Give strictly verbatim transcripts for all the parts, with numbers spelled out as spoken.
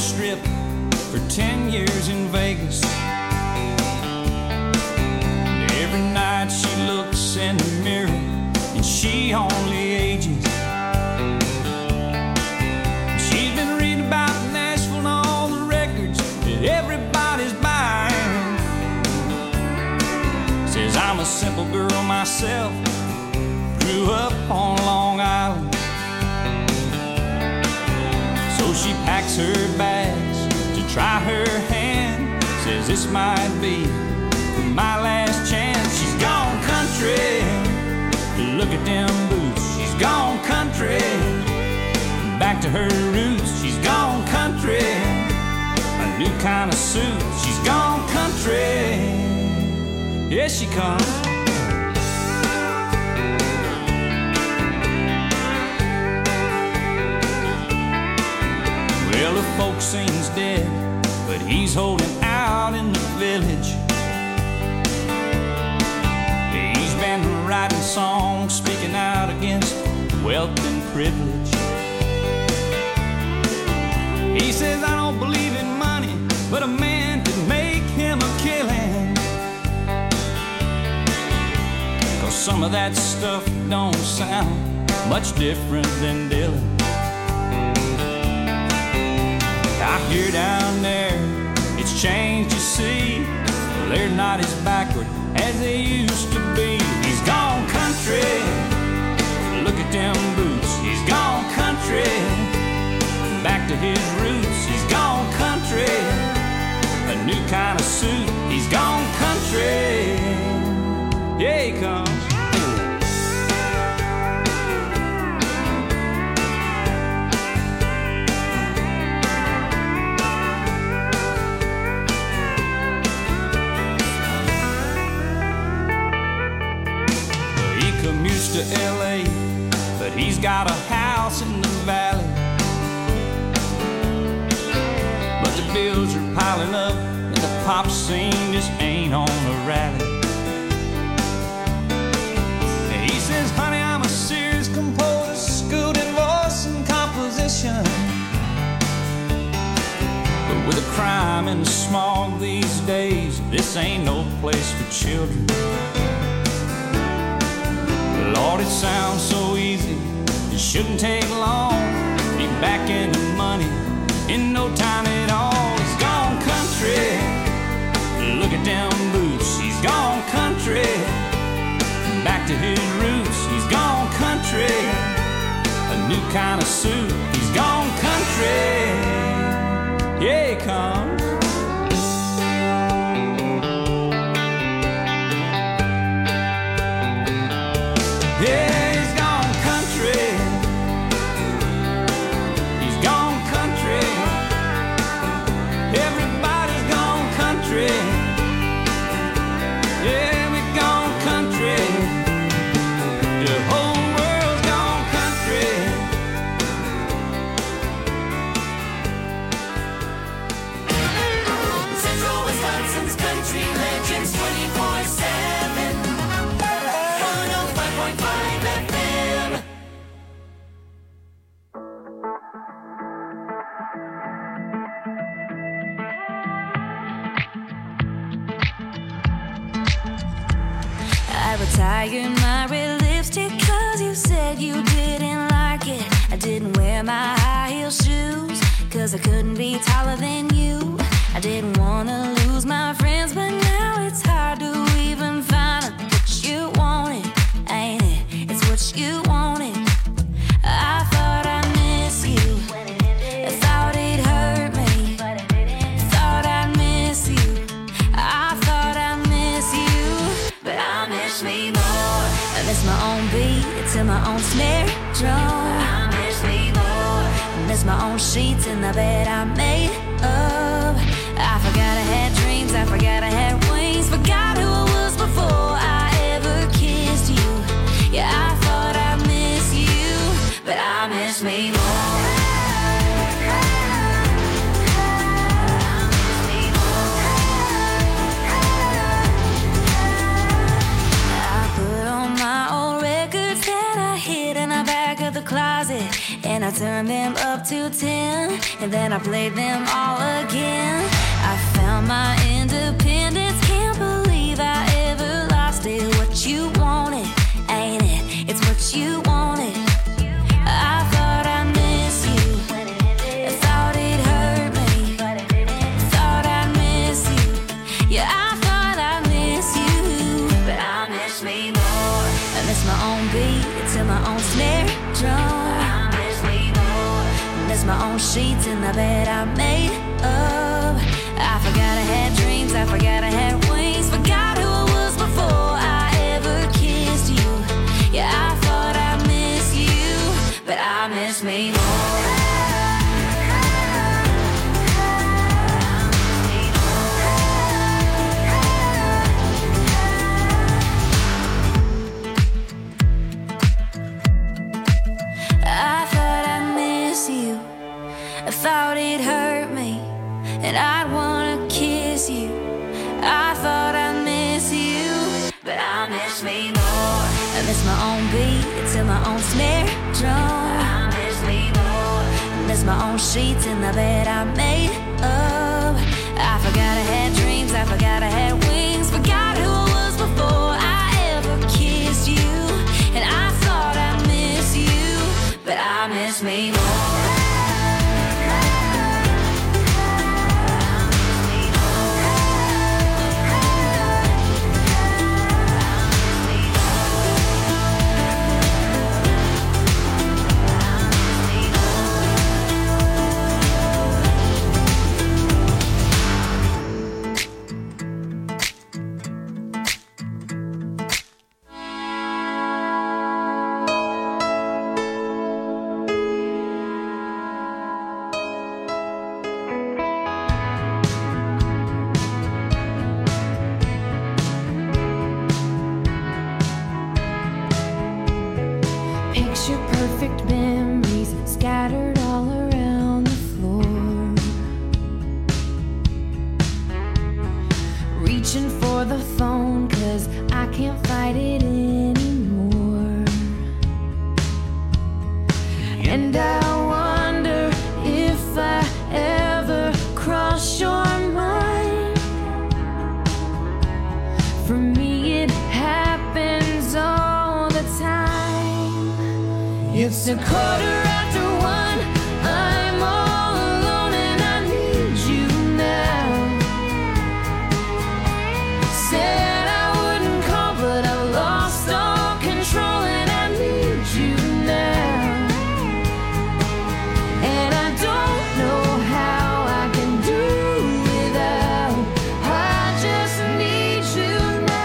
Strip for ten years in Vegas. And every night she looks in the mirror and she only ages. She's been reading about Nashville and all the records that everybody's buying. Says I'm a simple girl myself, grew up on Long Island. So she packs her bags to try her hand. Says this might be my last chance. She's gone country, look at them boots. She's gone country, back to her roots. She's gone country, a new kind of suit. She's gone country, yes she comes. Well, the folk sings dead, but he's holding out in the village. He's been writing songs, speaking out against wealth and privilege. He says, I don't believe in money, but a man could make him a killing. 'Cause some of that stuff don't sound much different than Dylan. I hear down there, it's changed, you see. Well, they're not as backward as they used to be. He's gone country, look at them boots. He's gone country, back to his roots. He's gone country, a new kind of suit. He's gone country, yeah he comes. To L A, but he's got a house in the valley. But the bills are piling up and the pop scene just ain't on a rally. He says, honey, I'm a serious composer, schooled in voice and composition. But with the crime and the smog these days, this ain't no place for children. Lord, it sounds so easy, it shouldn't take long. Be back in the money in no time at all. He's gone country, look at them boots. He's gone country, back to his roots. He's gone country, a new kind of suit. He's gone country, yeah he comes. Yeah, he's gone country. He's gone country. Everybody's gone country. Yeah, we've gone country. The whole world's gone country. Central Wisconsin's country legends twenty-four seven. one oh five point five F M. I retired my red lipstick 'cause you said you didn't like it. I didn't wear my high heel shoes 'cause I couldn't be taller than you. I didn't wanna lose my friends, but now it's hard to even find out what you wanted, ain't it? It's what you wanted. I thought I'd miss you, I thought it hurt me, thought I'd miss you, I thought I'd miss you, but I miss me more. I miss my own beat to my own snare drum. I miss me more. I miss my own sheets in the bed I made up. I forgot I had dreams, I forgot I had wings, forgot who I was before I ever kissed you. Yeah, I thought I'd miss you, but I miss me more. I put on my old records that I hid in the back of the closet, and I turned them up to ten, and then I played them all again. I found my independence, can't believe I ever lost it. What you wanted, ain't it? It's what you wanted. I thought I missed you, I thought it hurt me, thought I miss you. Yeah, I thought I miss you, but I miss me more. I miss my own beat to my own snare drum. I miss me more. Miss my own sheets in the bed I made up. I forgot I had dreams, I forgot I had wings, forgot who I was before I ever kissed you. Yeah, I thought I miss you, but I miss me more. I thought I miss you, I thought it hurt me, and I'd wanna kiss you. I thought I miss you, but I miss me more. I miss my own beat to my own snare drum. I miss me more. I miss my own sheets in the bed I made up. I forgot I had dreams, I forgot I had wings, forgot who I was before I ever kissed you. And I thought I miss you, but I miss me more. It's a quarter after one, I'm all alone and I need you now. Said I wouldn't call, but I lost all control and I need you now. And I don't know how I can do without, I just need you now.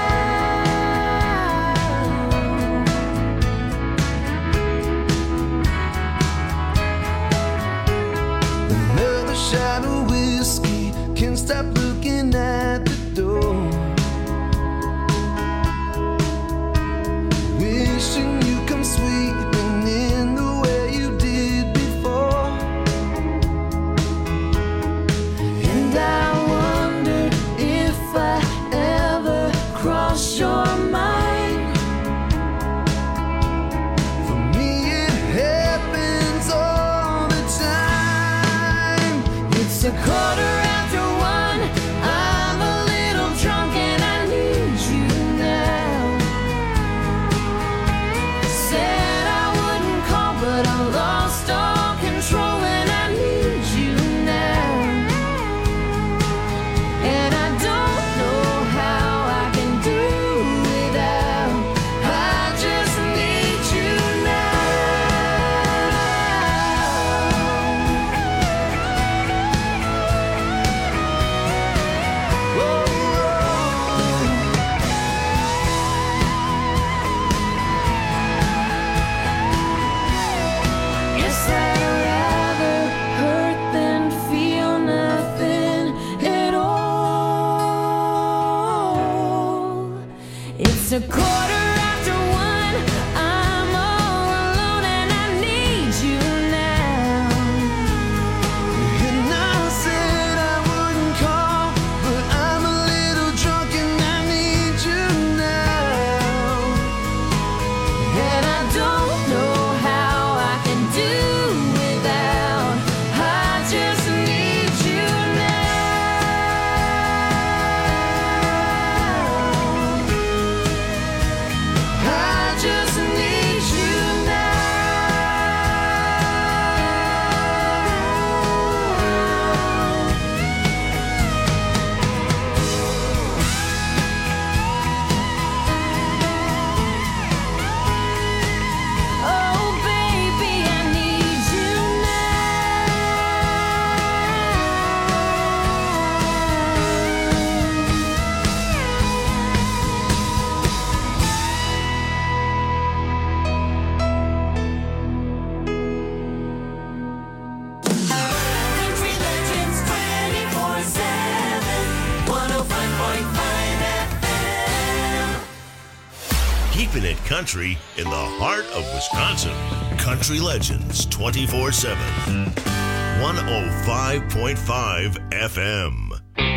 keeping it country in the heart of Wisconsin. Country Legends twenty-four seven. one oh five point five F M.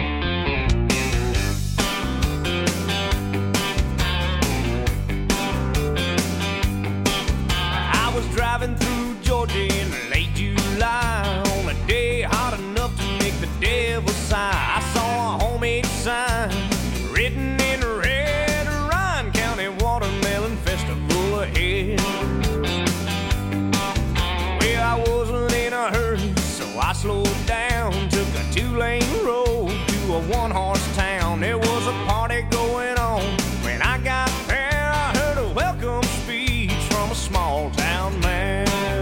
I was driving through Georgia in late July on a day hot enough to make the devil sigh. I saw a homemade sign written in red, Ryan County Watermelon Festival ahead. Well, I wasn't in a hurry, so I slowed down, took a two-lane road to a one-horse town. There was a party going on. When I got there, I heard a welcome speech from a small-town man.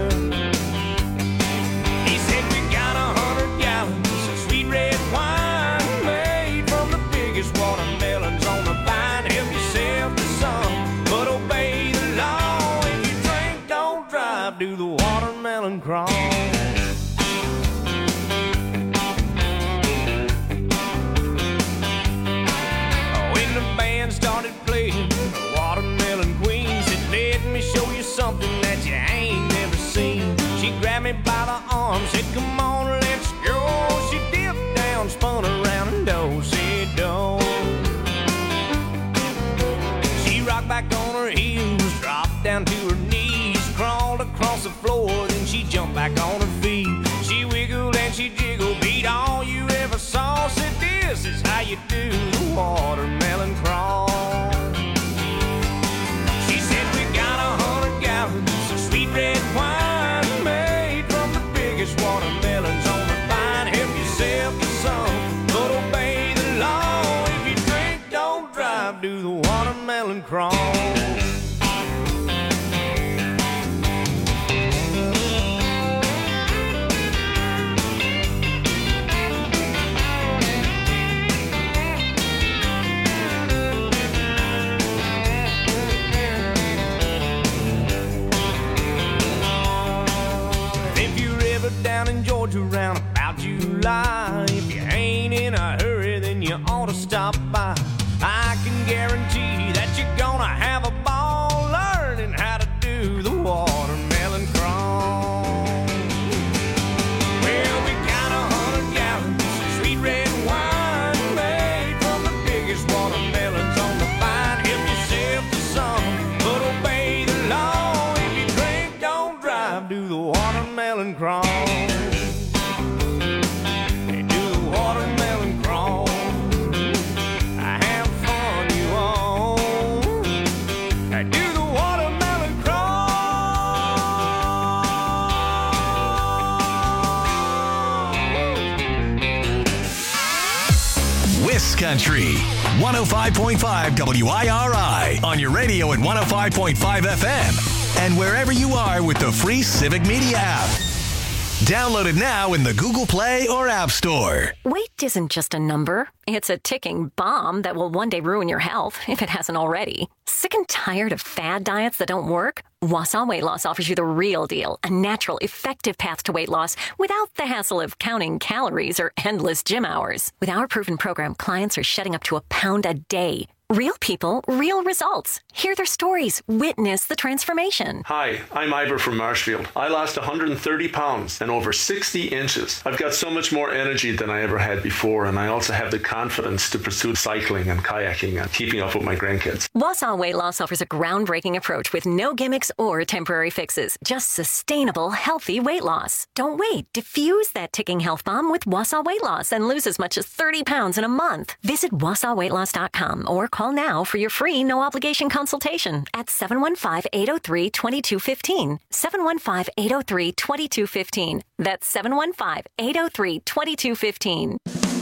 He said, we got a hundred gallons of sweet red wine made from the biggest watermelons on the vine. Help yourself to some, but obey the law. If you drink, don't drive, do the watermelon crawl. When the band started playing the Watermelon Queen, said, let me show you something that you ain't never seen. She grabbed me by the arm, said, come on, let's go. She dipped down, spun around and do-si-do. She rocked back on her heels, dropped down to her knees, crawled across the floor, then she jumped back on her feet. She wiggled and she jiggled, beat all you ever saw. Said, this is how you do the watermelon crawl. She said, we got a hundred gallons of sweet red wine made from the biggest watermelons on the vine. Help yourself to some, but obey the law. If you drink, don't drive, do the watermelon crawl. Down in Georgia around about July, if you ain't in a hurry, then you ought to stop by. I can guarantee that you're gonna have a ball learning how to do the watermelon crawl. Well, we got a hundred gallons of sweet red wine made from the biggest watermelons on the vine. Help yourself to some, but obey the law. If you drink, don't drive, do the watermelon crawl. Country one oh five point five W I R I on your radio at one oh five point five F M and wherever you are with the free Civic Media app. Download it now in the Google Play or App Store. Weight isn't just a number. It's a ticking bomb that will one day ruin your health, if it hasn't already. Sick and tired of fad diets that don't work? Wausau Weight Loss offers you the real deal, a natural, effective path to weight loss without the hassle of counting calories or endless gym hours. With our proven program, clients are shedding up to a pound a day. Real people, real results. Hear their stories. Witness the transformation. Hi, I'm Ivor from Marshfield. I lost one hundred thirty pounds and over sixty inches. I've got so much more energy than I ever had before, and I also have the confidence to pursue cycling and kayaking and keeping up with my grandkids. Wausau Weight Loss offers a groundbreaking approach with no gimmicks or temporary fixes. Just sustainable, healthy weight loss. Don't wait. Diffuse that ticking health bomb with Wausau Weight Loss and lose as much as thirty pounds in a month. Visit wausau weight loss dot com or call now for your free no-obligation consultation at seven one five, eight oh three, two two one five. seven one five, eight oh three, two two one five. That's seven one five, eight oh three, two two one five.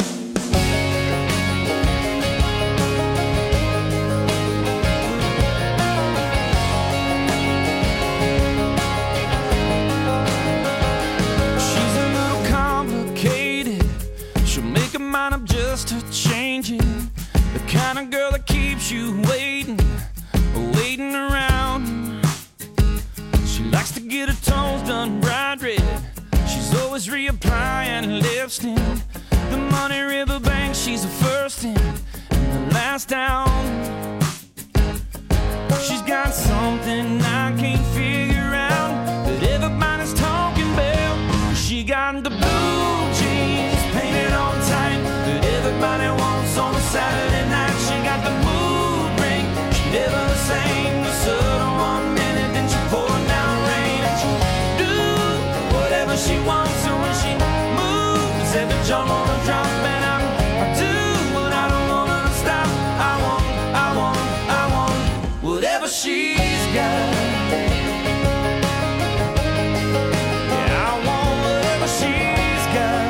She's a little complicated. She'll make a mind up just to change it. The kind of girl that keeps you waiting, waiting around. She likes to get her toes done bright red. She's always reapplying lipstick. The Money River Bank, she's the first in and the last down. She's got something I can't figure out that everybody's talking about. She got the blue jeans painted on tight that everybody wants on a Saturday night. She got the mood ring, she never the same. The sun one minute, then she pouring down rain. And she do whatever she wants, and when she moves, every jump on a drop. And I'm, I do what I don't wanna stop. I want, I want, I want whatever she's got. Yeah, I want whatever she's got.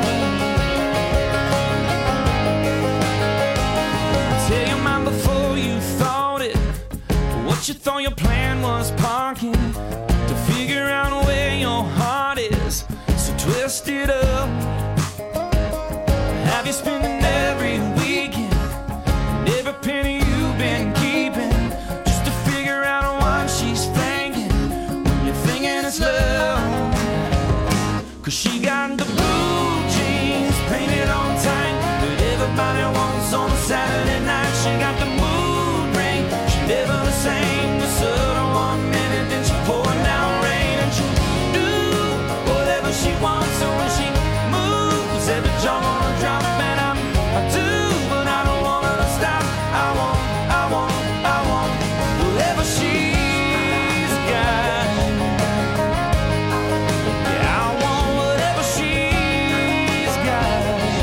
Tell your mind before you thought it, what you thought your plan was parking, to figure out where your heart is, so twist it up. Have you spending every weekend and every penny you've been keeping just to figure out what she's thinking when you're thinking it's love? Cause she got the blue jeans painted on tight that everybody wants on a Saturday night. She got the mood ring, she never the same. The sun one minute, then she pouring down rain. And she do whatever she wants, and when she moves, every jump on a drop. And I'm, I do, but I don't want her to stop. I want, I want, I want whatever she's got. Yeah, I want whatever she's got.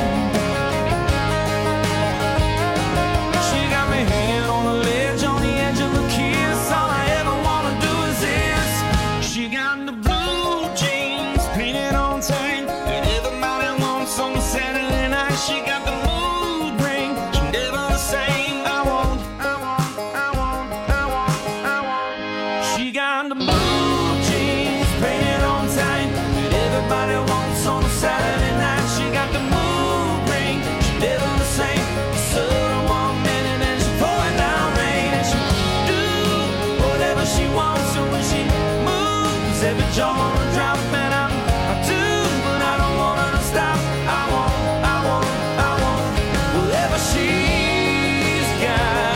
She got me hanging on the ledge, on the edge of a kiss. All I ever wanna do is this. She got the blue jeans painted on tight that everybody wants on a Saturday night. She got the mood ring, she never the same. I want, I want, I want, I want, I want. She got the blue jeans painted on tight that everybody wants on a Saturday night. She got the mood ring, she never the same. The sun one minute, and she pouring down rain. And she do whatever she wants, and when she moves, every jump on a drop. And I'm, I do, but I don't want her to stop. I want, I want, I want whatever she's got.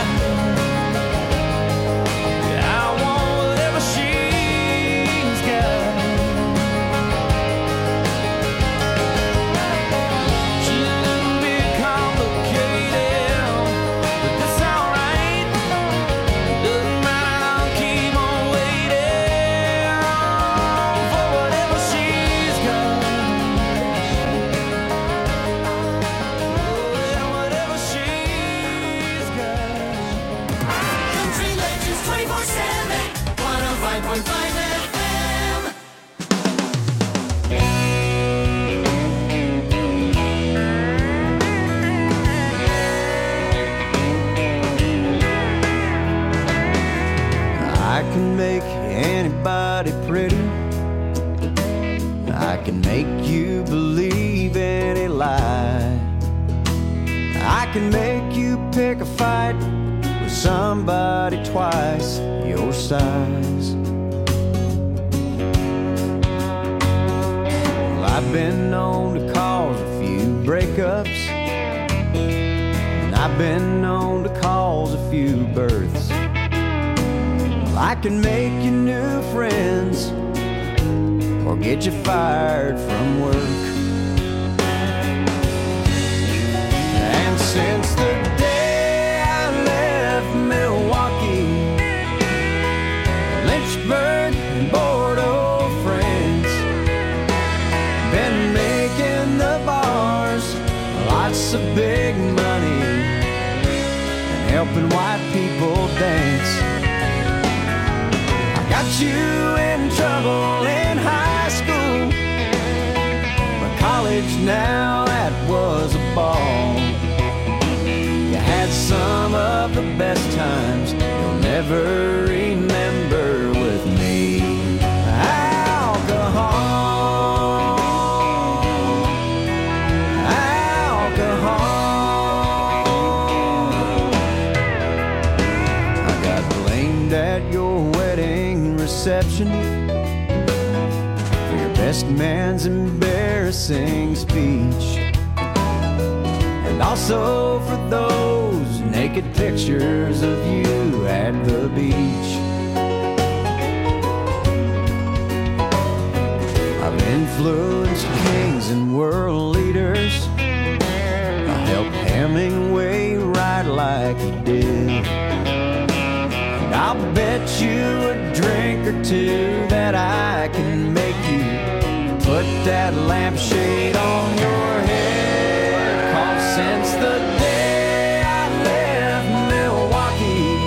Yeah, I want whatever she's got. She's a little bit complicated, but that's alright. Doesn't matter, I'll keep on waiting for whatever she's got. Yeah, whatever she's got. Country Legends twenty-four seven, one oh five point five F M. I can make anybody pretty. I can make you believe any lie. I can make you pick a fight with somebody twice your size. Well, I've been known to cause a few breakups, and I've been known to cause a few births. Well, I can make you new friends or get you fired from work. And since the day I left Milwaukee, Lynchburg and Bordeaux, France, been making the bars lots of big money and helping white people dance. I got you in trouble in high school, but college now, that was a ball. You had some of the best times you'll never remember with me. Alcohol, alcohol. I got blamed at your wedding reception for your best man's embarrassing speech, and also for those naked pictures of you at the beach. influenced kings and world leaders. I helped Hemingway write like he did. And I'll bet you a drink or two that I can make you put that lampshade on your head. 'Cause since the day I left Milwaukee,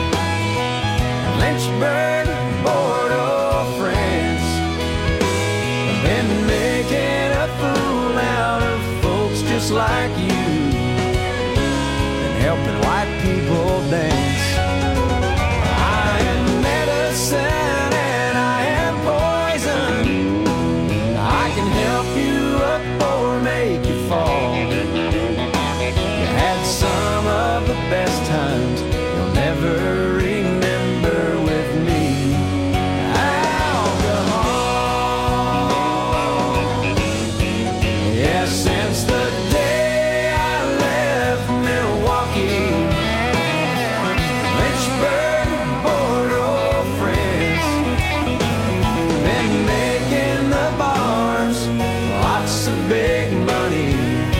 Lynchburg, Bordeaux, France, I've been making a fool out of folks just like you and helping white people dance. I am medicine and I am poison. I can help you up or make you fall. You had some of the best times you'll never remember with me. Alcohol. Yeah, since the day I left Milwaukee, Lynchburg, Bordeaux, France, been making the bars lots of big money.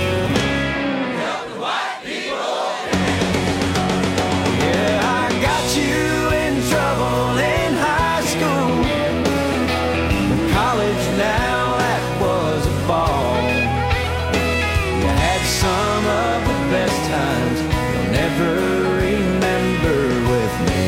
Yeah, I got you in trouble in high school. In college now, that was a ball. You had some of the best times you'll never remember with me.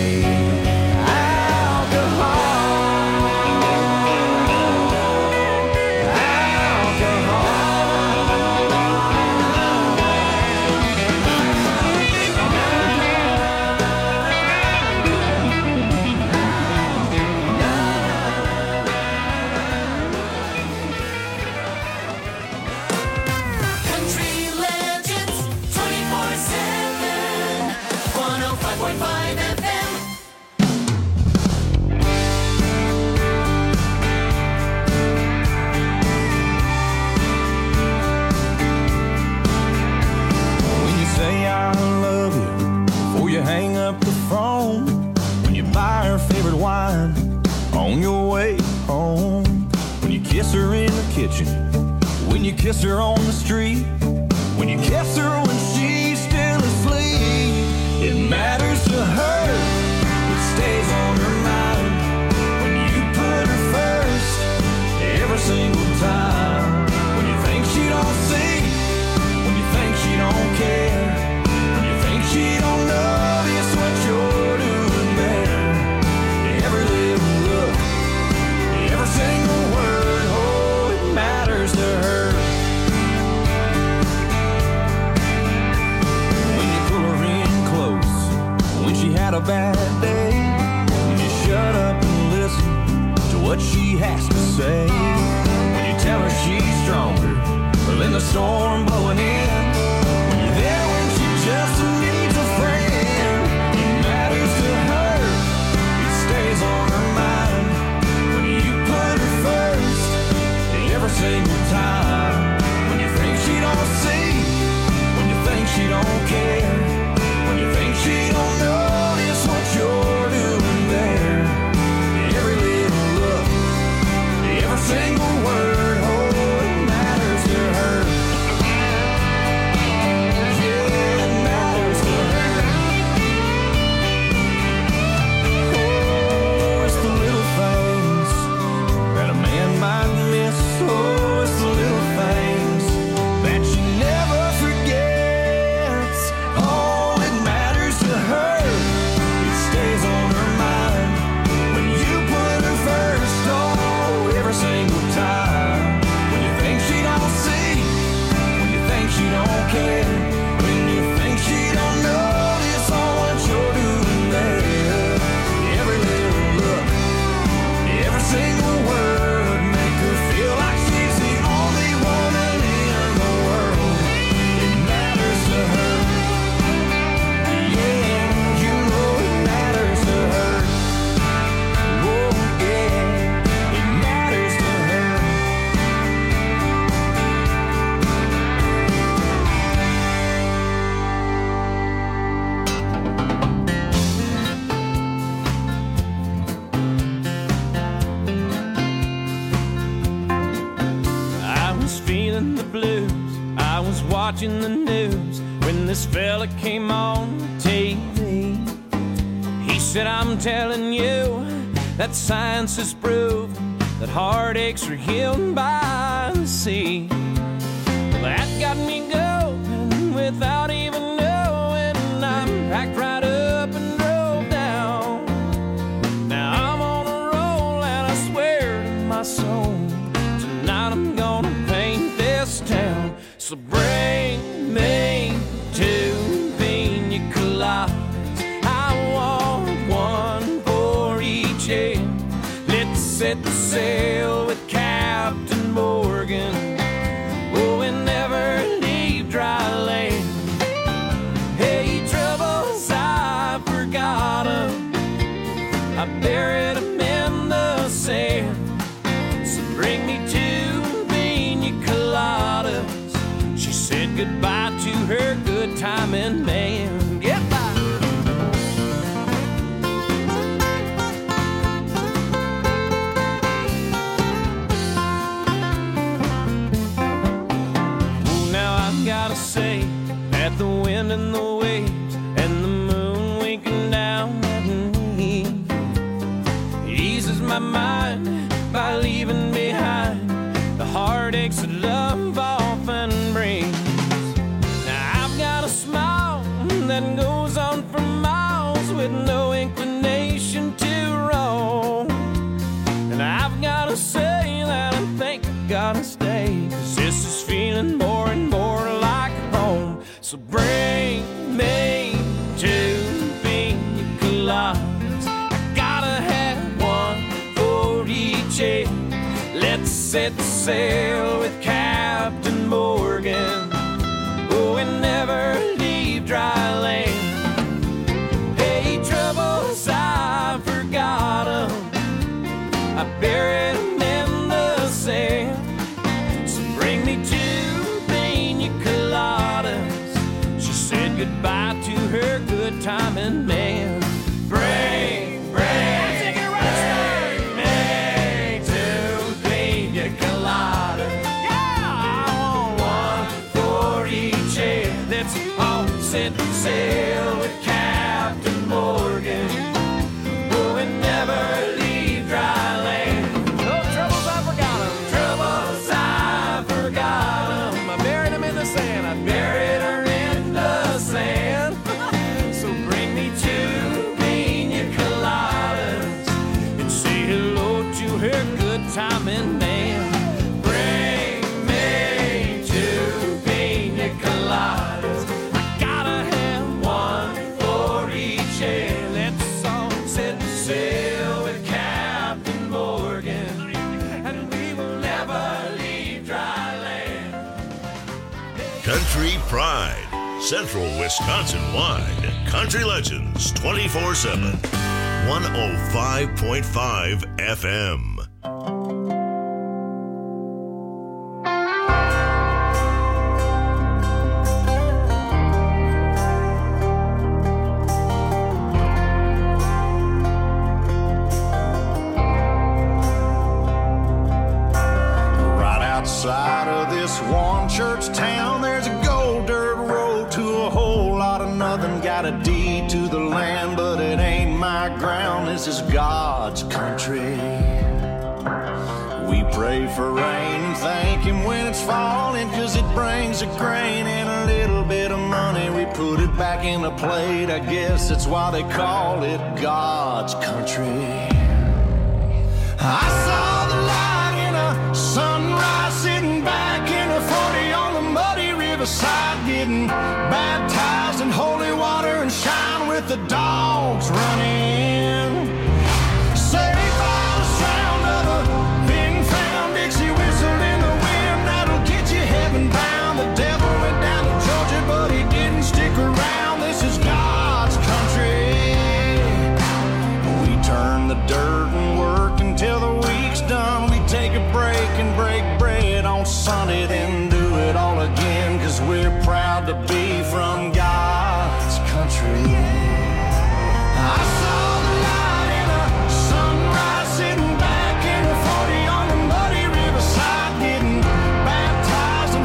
Country Legends twenty-four seven, one oh five point five F M. When you say I love you before you hang up the phone, when you buy her favorite wine on your way home, when you kiss her in the kitchen, when you kiss her on the street, when you kiss her when she's still asleep, it matters to her, it stays on her mind when you put her first every single time. When you think she don't see, when you think she don't care, when you think she don't notice what you're doing there, every little look, every single word, oh, it matters to her. When you pull her in close, when she had a bad day, when you shut up and listen to what she has to say, when you tell her she's stronger than the storm blowing in, when you're there when she just needs a friend, it matters to her, it stays on her mind when you put her first every single time. When you think she don't see, when you think she don't care, when you think she don't notice what you're doing there, every little look, every single word, oh, it matters to her. feeling the blues. I was watching the news when this fella came on T V. He said, I'm telling you that science has proven that heartaches are healed by the sea. Well, that got me going without even knowing. I packed right up and drove down. Now I'm on a roll and I swear to my soul, tonight I'm gonna paint this town. So bring me two pina coladas. I want one for each head. Let's set the sail with Captain Morgan. Oh, and never leave dry land. Hey, troubles, I forgot 'em. I buried 'em in the sand. So bring me two pina coladas. She said goodbye to her good timing man. Goodbye. Gotta say that the wind and the waves and the moon winking down at me eases my mind by leaving behind the heartaches that love often brings. Now I've got a smile that goes on for miles with no inclination to roam. And I've gotta say that I think I gotta stay, 'cause this is feeling more and more like home. So bring me two pina coladas. I gotta have one for each head. Let's set the sail with Captain Morgan. Oh, and never leave dry land. Hey, troubles, I forgot 'em. I buried 'em in the sand. So bring me two pina coladas. She said goodbye to her good timing man. Bring, bring, take it right, bring me two pina coladas. Yeah, I want one for each head. Let's all set sail with Captain Morgan. Oh, and never leave dry land. No troubles, I forgot 'em. Troubles, I forgot 'em. I buried 'em in the sand. I buried her in the sand. So bring me two pina coladas and say hello to her good timing man. Bring me two pina coladas. I gotta have one for each head. Let's all set sail with Captain Morgan, and we will never leave dry land. Country Pride, Central Wisconsin-wide. Country Legends twenty-four seven. one oh five point five F M. Right outside of this one church town, there's a gold dirt road to a whole lot of nothing. Got a deed to the land, but it ain't my ground. This is God's country. We pray for rain and thank Him when it's falling, 'cause it brings a grain and a little bit of money. We put it back in the plate. I guess that's why they call it God's country. I saw the light in a sunrise, sitting back in a forty on the muddy riverside, getting baptized in holy water and shine with the dogs running. Saved by the sound of a big found Dixie whistle in the wind, that'll get you heaven bound. The devil went down to Georgia, but he didn't stick around. This is God's country. We turn the dirt and work until the week's done. We take a break and break bread on Sunday, then do it all again, 'cause we're proud to be from God's country. I saw the light in a sunrise, sitting back in a forty on the muddy riverside, getting baptized in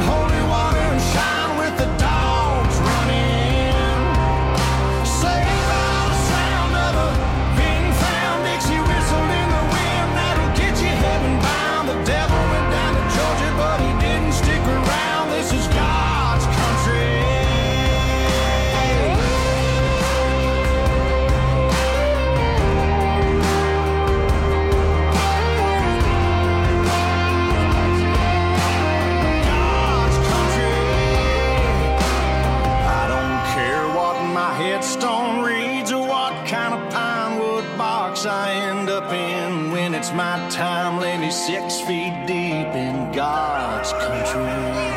deep in God's country.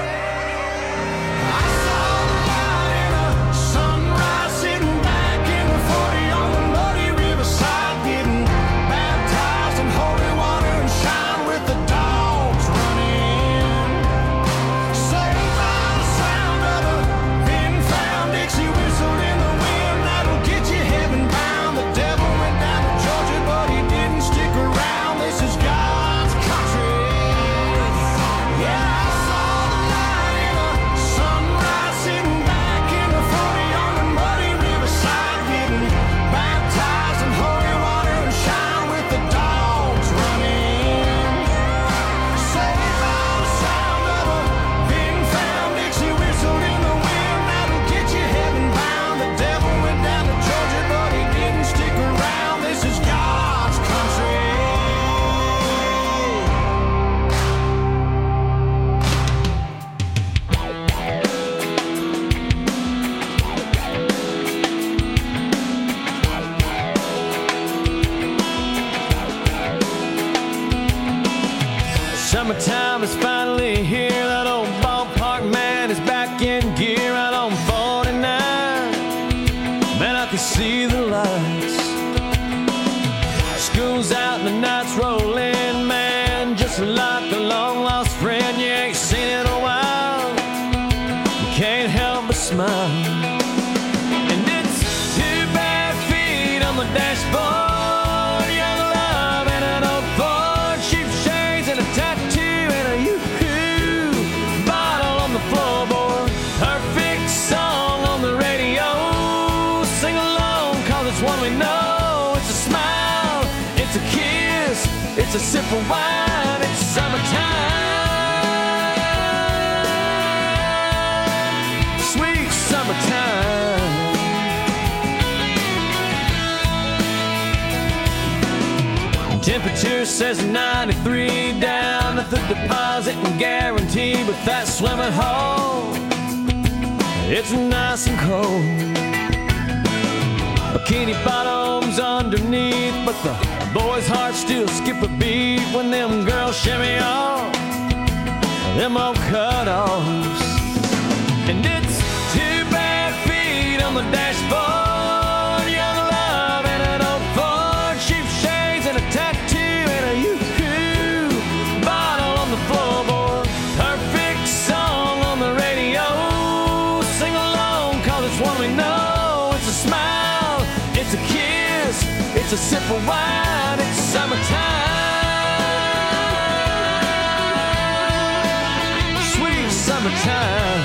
Summertime is finally here. That old ballpark man is back in gear out on forty-nine. Man, I can see the lights. School's out and the night's rolling, man. Just like a long lost friend you ain't seen in a while. You can't help but smile. And it's two bare feet on the dashboard. It's a sip of wine, it's summertime, sweet summertime. Temperature says ninety-three down at the deposit and guarantee, but that swimming hole, it's nice and cold. Bikini bottoms underneath, but the boys' hearts still skip a beat when them girls shimmy off them old cut-offs. And it's two bare feet on the dashboard, young love and an old Ford, cheap shades and a tattoo and a yoo-hoo bottle on the floorboard. Perfect song on the radio, sing along 'cause it's one we know. It's a smile, it's a kiss, it's a sip of wine, it's summertime, sweet summertime.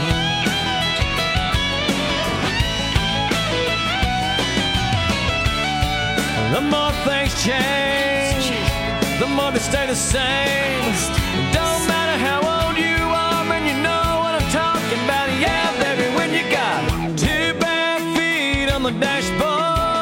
The more things change, the more they stay the same. It don't matter how old you are, and you know what I'm talking about. Yeah, baby, when you got two bare feet on the dashboard,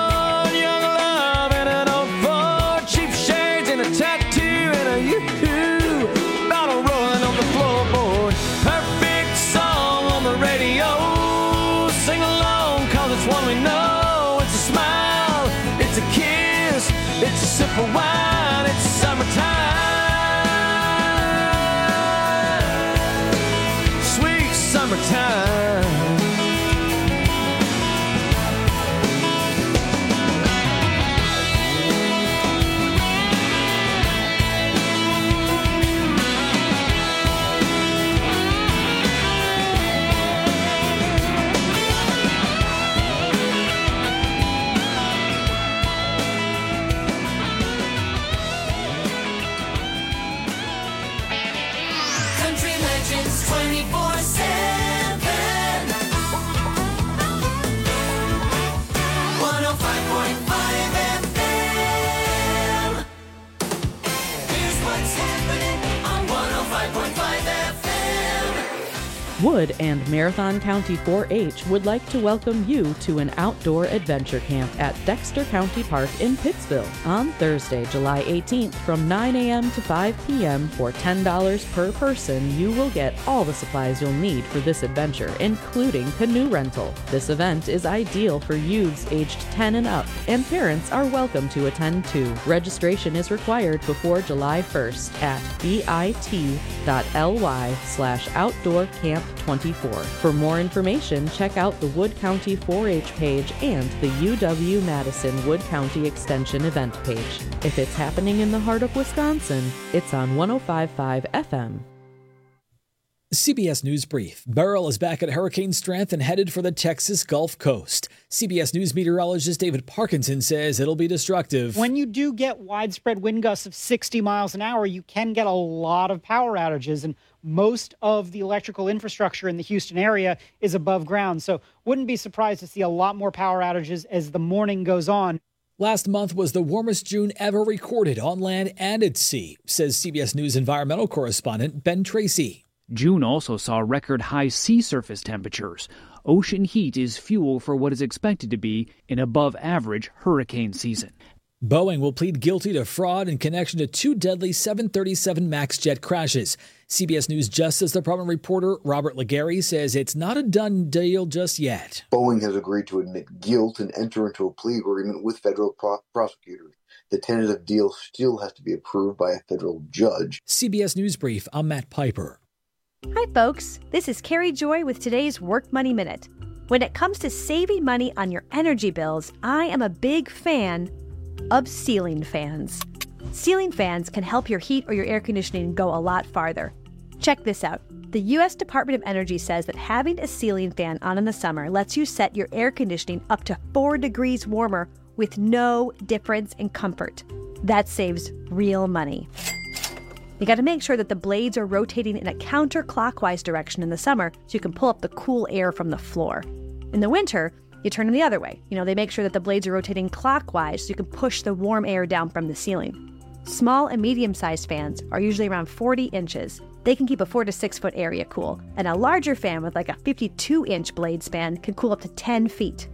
it's a sip of wine, it's summertime, sweet summertime. twenty-four seven one oh five point five F M. Here's what's happening on one oh five point five F M. Wood and Marathon County four H would like to welcome you to an outdoor adventure camp at Dexter County Park in Pittsville on Thursday, July eighteenth from nine a.m. to five p.m. For ten dollars per person. You will get all the supplies you'll need for this adventure, including canoe rental. This event is ideal for youths aged ten and up, and parents are welcome to attend too. Registration is required before July first at bit.ly slash outdoor camp 24. For more information, check out the Wood County four H page and the U W-Madison Wood County Extension event page. If it's happening in the heart of Wisconsin, it's on one oh five point five F M. C B S News Brief. Beryl is back at hurricane strength and headed for the Texas Gulf Coast. C B S News meteorologist David Parkinson says it'll be destructive. When you do get widespread wind gusts of sixty miles an hour, you can get a lot of power outages, and most of the electrical infrastructure in the Houston area is above ground. So wouldn't be surprised to see a lot more power outages as the morning goes on. Last month was the warmest June ever recorded on land and at sea, says C B S News environmental correspondent Ben Tracy. June also saw record-high sea surface temperatures. Ocean heat is fuel for what is expected to be an above-average hurricane season. Boeing will plead guilty to fraud in connection to two deadly seven thirty-seven MAX jet crashes. C B S News Justice Department reporter Robert Legary says it's not a done deal just yet. Boeing has agreed to admit guilt and enter into a plea agreement with federal pro- prosecutors. The tentative deal still has to be approved by a federal judge. C B S News Brief, I'm Matt Piper. Hi, folks. This is Carrie Joy with today's Work Money Minute. When it comes to saving money on your energy bills, I am a big fan of ceiling fans. Ceiling fans can help your heat or your air conditioning go a lot farther. Check this out. The U S Department of Energy says that having a ceiling fan on in the summer lets you set your air conditioning up to four degrees warmer with no difference in comfort. That saves real money. You got to make sure that the blades are rotating in a counterclockwise direction in the summer so you can pull up the cool air from the floor. In the winter, you turn them the other way. You know, they make sure that the blades are rotating clockwise so you can push the warm air down from the ceiling. Small and medium-sized fans are usually around forty inches. They can keep a four to six foot area cool. And a larger fan with like a fifty-two inch blade span can cool up to ten feet.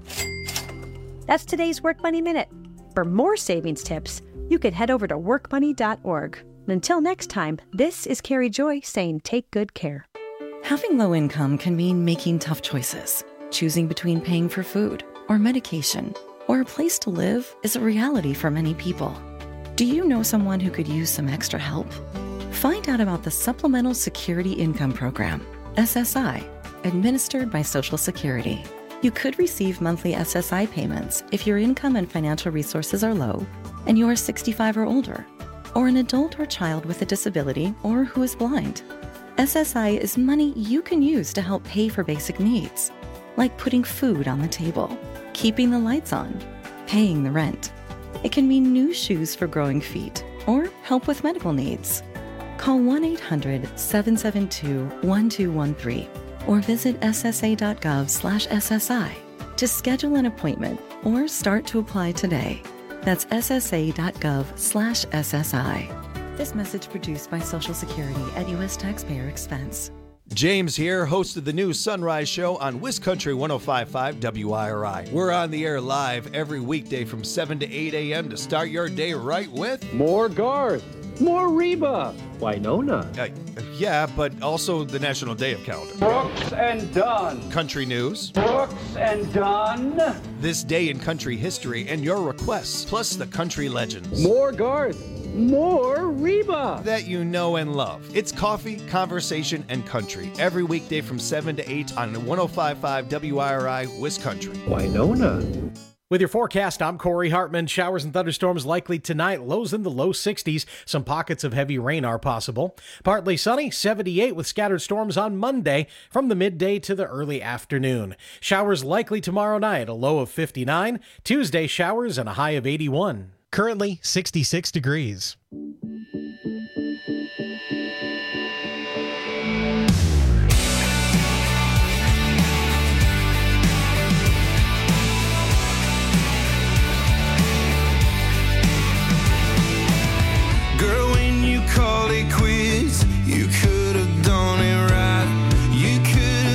That's today's Work Money Minute. For more savings tips, you can head over to work money dot org. Until next time, this is Carrie Joy saying take good care. Having low income can mean making tough choices. Choosing between paying for food or medication or a place to live is a reality for many people. Do you know someone who could use some extra help? Find out about the Supplemental Security Income Program, S S I, administered by Social Security. You could receive monthly S S I payments if your income and financial resources are low and you are sixty-five or older, or an adult or child with a disability or who is blind. S S I is money you can use to help pay for basic needs, like putting food on the table, keeping the lights on, paying the rent. It can mean new shoes for growing feet or help with medical needs. Call one eight hundred seven seven two one two one three or visit s s a dot gov slash S S I to schedule an appointment or start to apply today. That's s s a dot gov slash S S I. This message produced by Social Security at U S taxpayer expense. James here, host of the new Sunrise Show on WisCountry one oh five point five W I R I. We're on the air live every weekday from seven to eight a.m. to start your day right with more Garth, more Reba, Winona. Uh, yeah, but also the National Day of Calendar. Brooks and Dunn. Country news. Brooks and Dunn. This day in country history and your requests, plus the country legends. More Garth. More Reba that you know and love. It's coffee, conversation, and country every weekday from seven to eight on one oh five point five W I R I WisCountry. Winona. With your forecast, I'm Corey Hartman. Showers and thunderstorms likely tonight. Lows in the low sixties. Some pockets of heavy rain are possible. Partly sunny, seventy-eight with scattered storms on Monday from the midday to the early afternoon. Showers likely tomorrow night, a low of fifty-nine. Tuesday, showers and a high of eighty-one. Currently sixty-six degrees. Girl, when you call it quits, you could have done it right. You could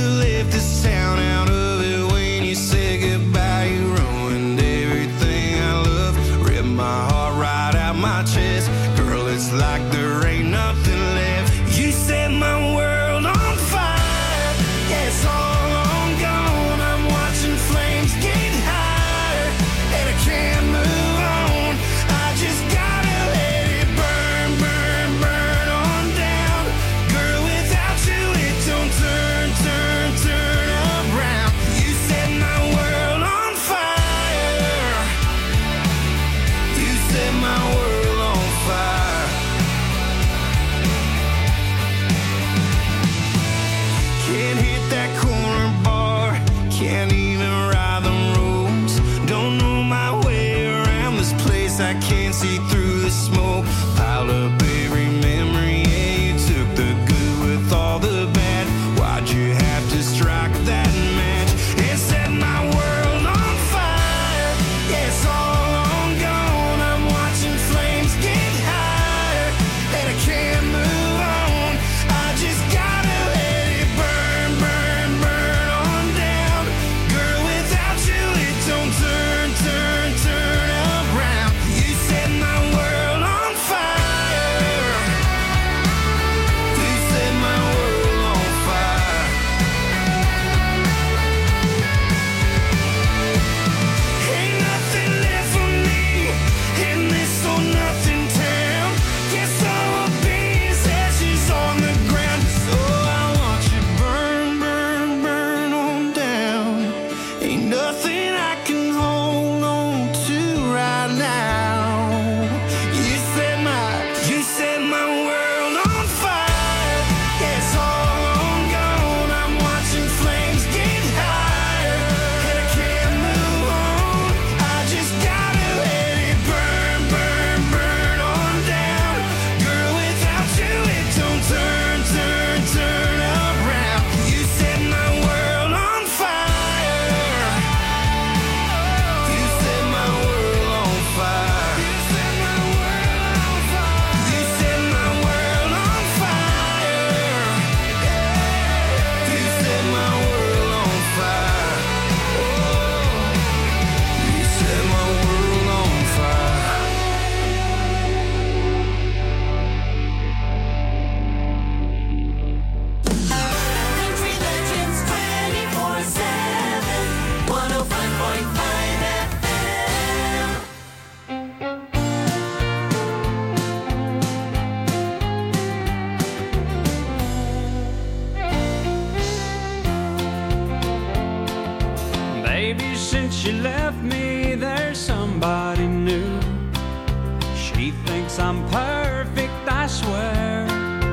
she left me, there's somebody new. She thinks I'm perfect, I swear.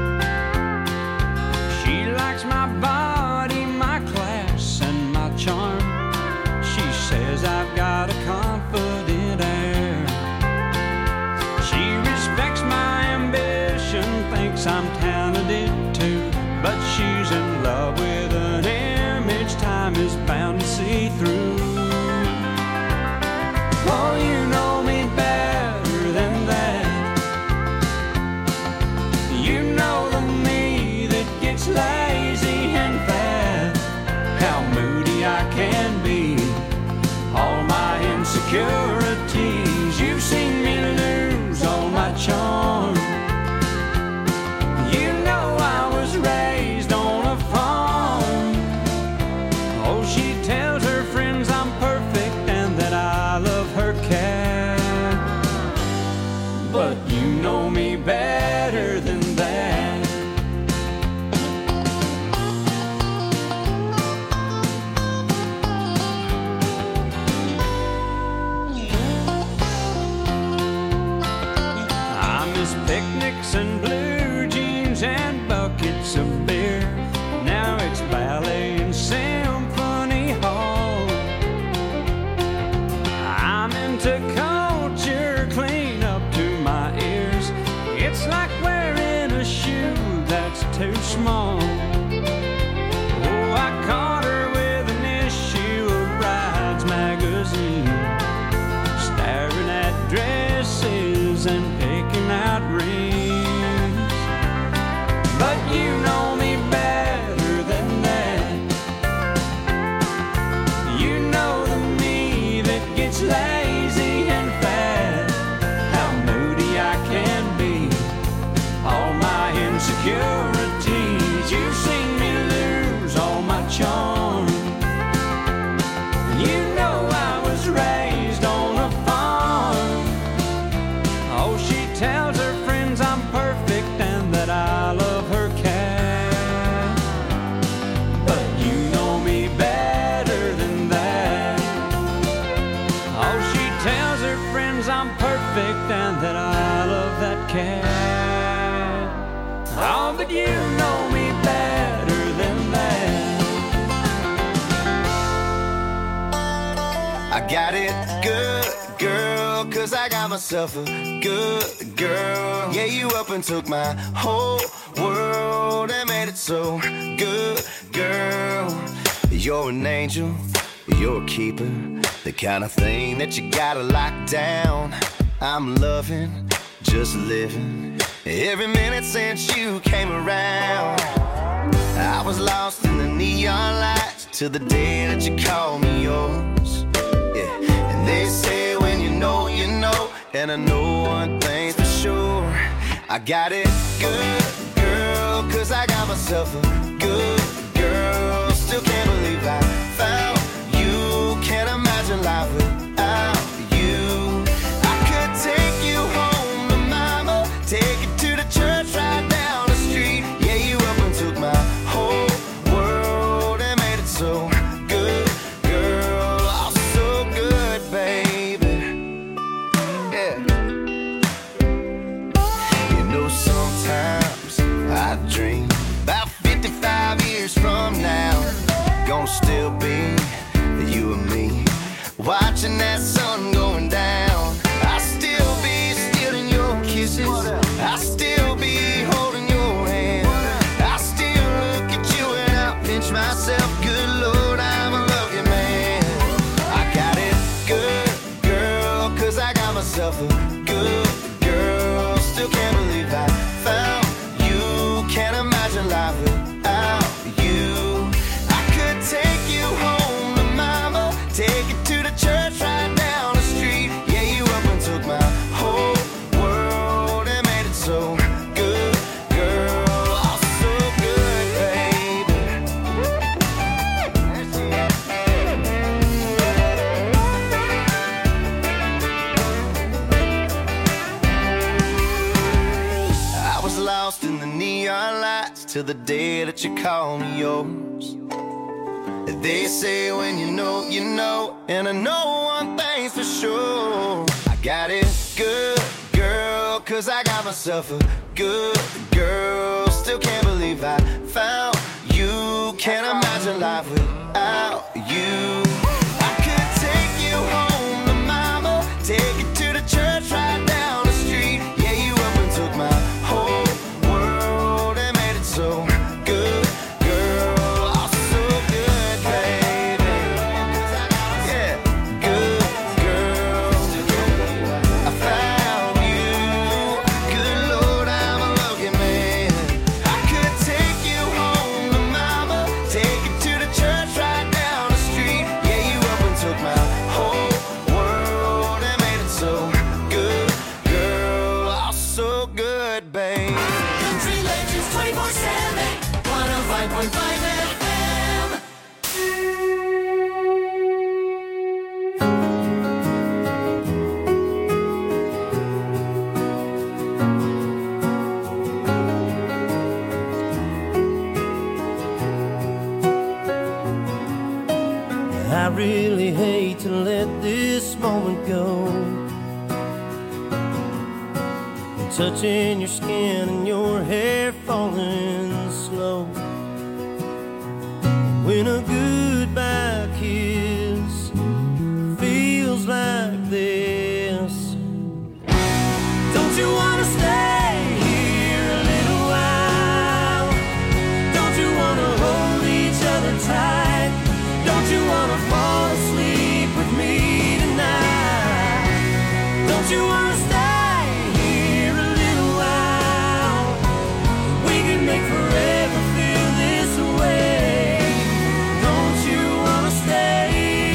She likes my body, my class, and my charm. She says I've got a confident air. She respects my ambition, thinks I'm talented too, but she's in love with an image time is bound to see through. Oh, you know me better than that. You know the me that gets lazy and fat. How moody I can be, all my insecurities. You've seen me lose all my charm. You know I was raised on a farm. Oh, she tells her friends I'm perfect and that I love her cat. But you know me better than that. I miss picnics and blue jeans and buckets of beer. Now it's ballet and symphony hall. I'm into culture clean up to my ears. It's like wearing a shoe that's too small. Oh, I caught her with an issue of Rides magazine, staring at dresses and picking out rings. But you know me better than that. You know the me that gets lazy and fat. How moody I can be, all my insecurities. You've seen me lose all my charm. You know I was raised on a farm. Oh, she tells her friends I'm perfect and that I love her cat. But you know me better than that. Oh, she tells her friends I'm perfect and that I love that cat. Oh, but you know me better than that. I got it good, girl, cause I got myself a good girl. Yeah, you up and took my whole world and made it so good, girl. You're an angel, you're a keeper, the kind of thing that you gotta lock down. I'm loving, just living, every minute since you came around. I was lost in the neon lights till the day that you called me yours. Yeah, and they say when you know, you know, and I know one thing's for sure. I got it good, girl, cause I got myself a good girl. Still can't believe I found you, can't imagine life without you. I could take you home to mama, take you to the church right down the street. Yeah, you up and took my whole world and made it so good, girl. Oh, so good, baby. Yeah. You know, sometimes I dream about fifty-five years from now, gonna still be you and me, watching that sun going down. I'll still be stealing your kisses, I'll still be holding your hand. I still look at you and I pinch myself, good Lord, I'm a lucky man. I got it good, girl, cause I got myself a good girl. Still can't believe I found you, can't imagine life without you. I could take you home to mama, take you to the church right down the street. Yeah, you up and took my whole world and made it so good, girl. Oh, so good, baby. I was lost in the neon lights till the day that you called me yours. They say when you know, you know. And I know one thing's for sure. I got it good, girl, cause I got myself a good girl. Still can't believe I found you. Can't imagine life without you. I could take you home to mama, take you to the church right down the street. Yeah, you up and took my whole world and made it so good, girl. Oh, so good, baby. Yeah, good girl. I found you. Good Lord, I'm a lucky man. I could take you home to mama, take you to the church right down the street. Yeah, you up and took my whole world and made it so good, girl. Oh, so good, babe. Country Legends twenty-four seven, one oh five point five F M. I really hate to let this moment go. Touching your skin and your hair falling slow. When a goodbye kiss feels like this. Don't you wanna stay here a little while? Don't you wanna hold each other tight? Don't you wanna fall asleep with me tonight? Don't you wanna stay here a little while? We can make forever feel this way. Don't you wanna stay?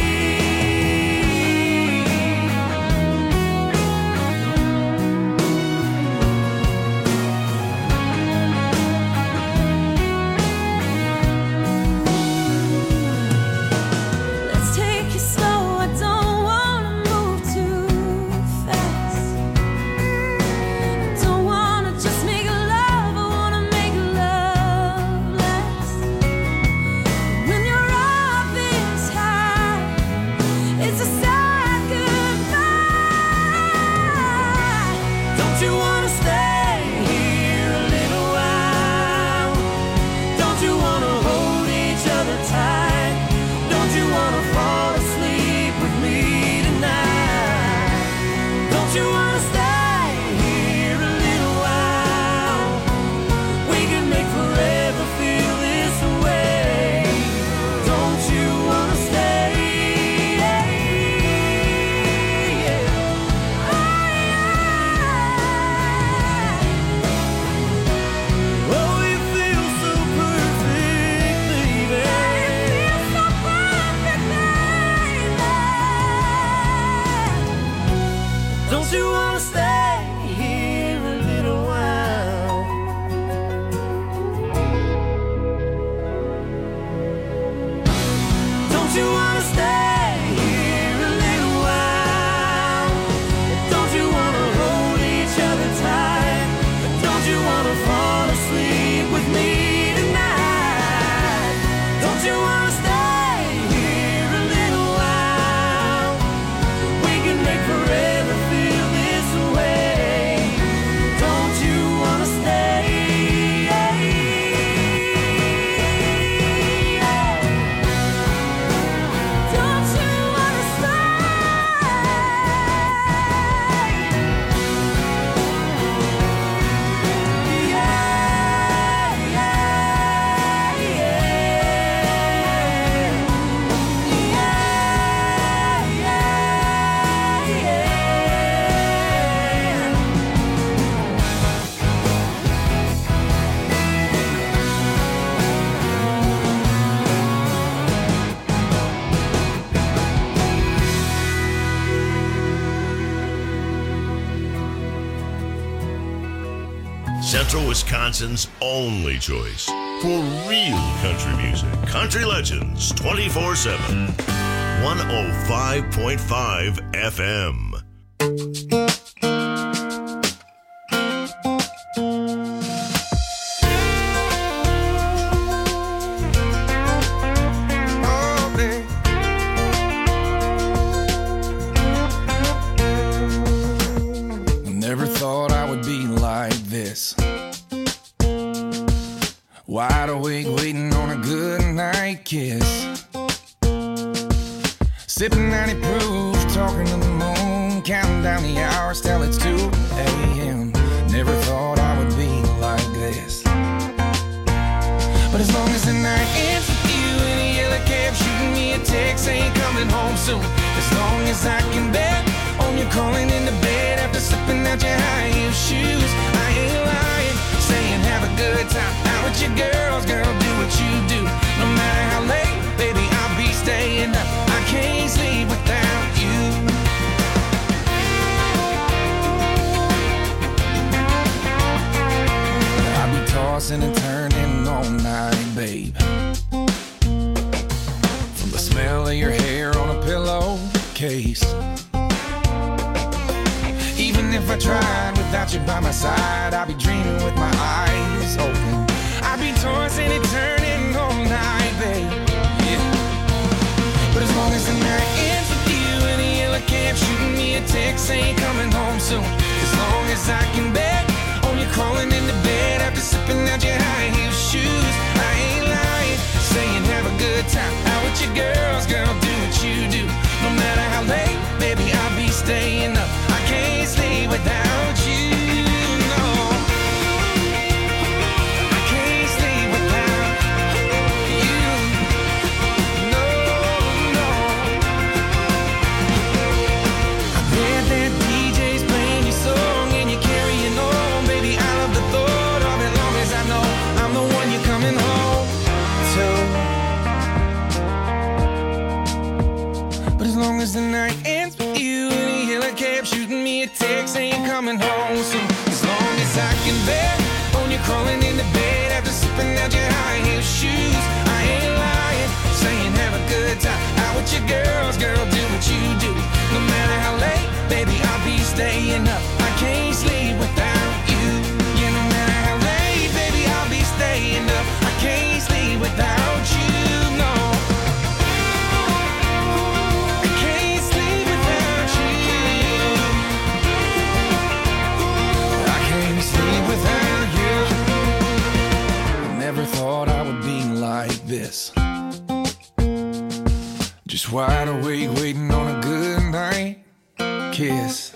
Let's take it slow, I don't wanna move too fast. I don't wanna just make love, I wanna make love last. When you're up this high, it's a sad goodbye. Don't you wanna stay here a little while? Don't you wanna hold each other tight? Don't you wanna fall asleep with me tonight? Don't you wanna stay here a little while? We can make forever feel this way. Don't you wanna stay? Oh, you feel so perfect, baby. Don't you wanna stay here a little while? Don't you wanna stay here a little while? Don't you wanna hold each other tight? Don't you wanna fall asleep with me tonight? Don't you wanna stay here a little while? We can make forever feel this way. Don't you wanna stay? Don't you wanna stay? Yeah, yeah, Central Wisconsin's only choice for real country music. Country Legends twenty-four seven. one oh five point five F M. Oh, Wide awake, waiting on a good night kiss. Sipping ninety proof, talking to the moon, counting down the hours till it's two a.m. Never thought I would be like this. But as long as the night ends with you in a yellow cab, shooting me a text saying coming home soon. As long as I can bet on you calling into bed after slipping out your high heel shoes. I ain't lying, saying have a good time out with your girls, girl, do what you do. No matter how late, baby, I'll be staying up. I can't sleep without you. I'll be tossing and turning all night, babe. From the smell of your hair on a pillowcase. Even if I tried without you by my side, I'd be dreaming with my eyes open. I'd be tossing and turning all night, babe. Yeah. But as long as the night ends with you in a yellow cab, shooting me a text saying coming home soon. As long as I can bet on you crawling into bed after sipping out your high heel shoes. I ain't lying, saying have a good time out with your girls, girl, do what you do. No matter how late, baby, I'll be staying up. I can't sleep without you, no. I can't sleep without you, no, no. I bet that D J's playing your song and you're carrying on, baby. I love the thought of it, long as I know I'm the one you're coming home to. But as long as the night ends with you in a yellow cab, shooting me a text saying coming home soon. As long as I can bet on you crawling into bed after sipping out your high heel shoes. I ain't lying, saying have a good time out with your girls, girl, do what you do. No matter how late, baby, I'll be staying up. I can't sleep without you. Yeah, no matter how late, baby, I'll be staying up. I can't sleep without you, no. Never thought I would be like this. Just wide awake, waiting on a good night kiss.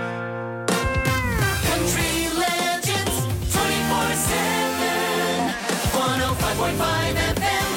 Country Legends twenty-four seven, one oh five point five F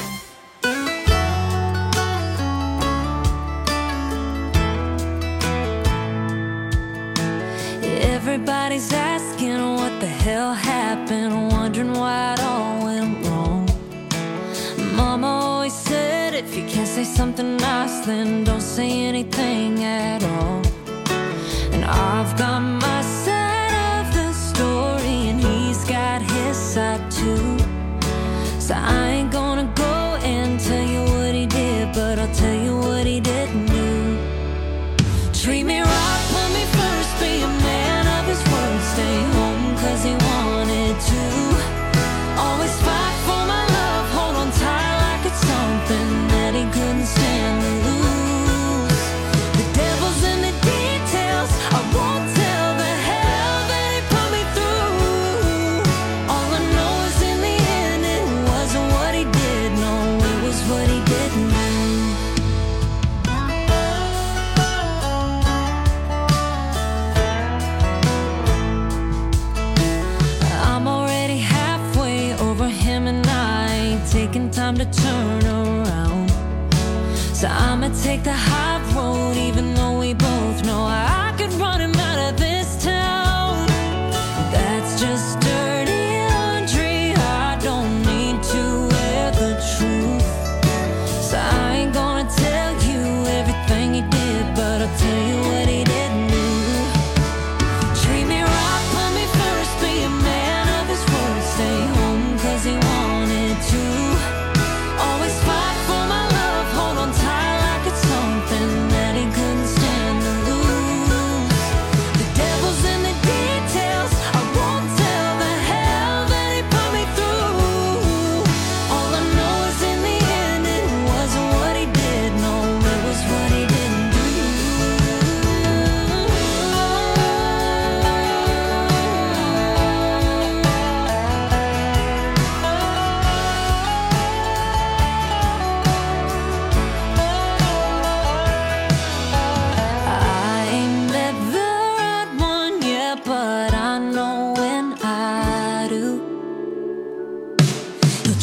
M. Everybody's asking what the hell happened, wondering why it all went wrong. Mama always said if you can't say something nice, then don't say anything at all. And I've got my side of the story and he's got his side too. So I ain't gonna go and tell you what he did, but I'll tell you what he didn't do. Treat me right, put me first, be a man of his word, stay home cause he wanted to. Always fight for my love, hold on tight like it's something that he couldn't stand to lose. The devil's in the details, I won't tell the hell that he put me through. All I know is in the end it wasn't what he did, no, it was what he didn't do. Taking time to turn around, so I'ma take the high road, even though we both know I could run him out of this town. That's just dirty laundry, I don't need to wear the truth. So I ain't gonna tell you everything he did, but I'll tell you what he didn't do. Treat me right, put me first, be a man of his word, stay home cause he wanted to. Always fight for my love, hold on tight like it's something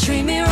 treat me right.